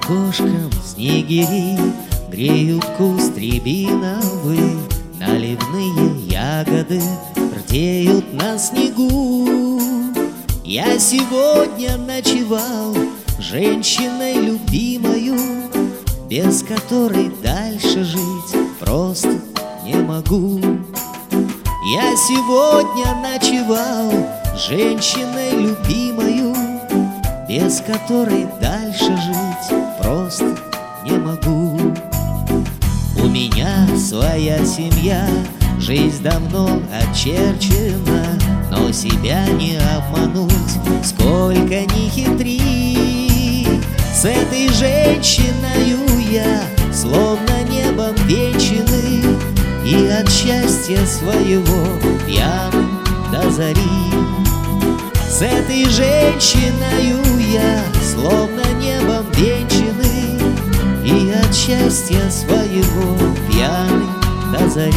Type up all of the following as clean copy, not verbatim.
окошком снегири греют куст рябиновый, наливные ягоды рдеют на снегу. Я сегодня ночевал женщиной любимою, без которой дальше жить просто не могу. Я сегодня ночевал женщиной любимою, без которой дальше жить просто не могу. У меня своя семья, жизнь давно очерчена, но себя не обмануть, сколько ни хитри. С этой женщиною я словно небом венчанный, и от счастья своего пьяным до зари. С этой женщиною я словно небом венчанный, и от счастья своего пьяный до зари.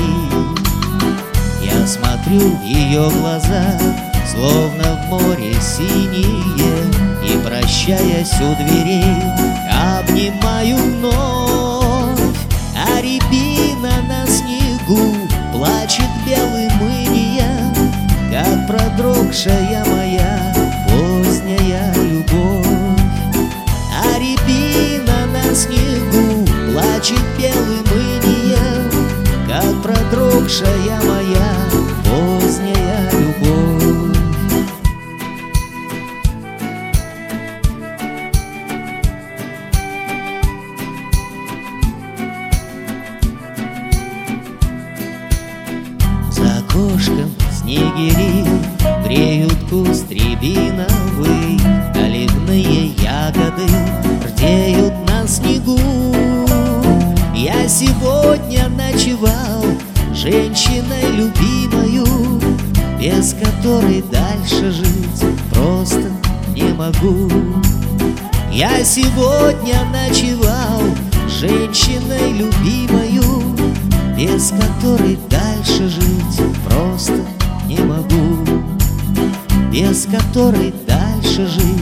Я смотрю в ее глаза, словно в море синие, и, прощаясь у дверей, обнимаю вновь. А рябина на снегу плачет белым инеем, как продрогшая моя поздняя любовь. А рябина на снегу плачет белым инеем, как продрогшая моя поздняя любовь. За окошком снегири греют куст рябиновый, наливные ягоды рдеют на снегу. Я сегодня ночевал женщиной любимою, без которой дальше жить просто не могу. Я сегодня ночевал женщиной любимою, без которой дальше жить просто не могу. Без которой дальше жить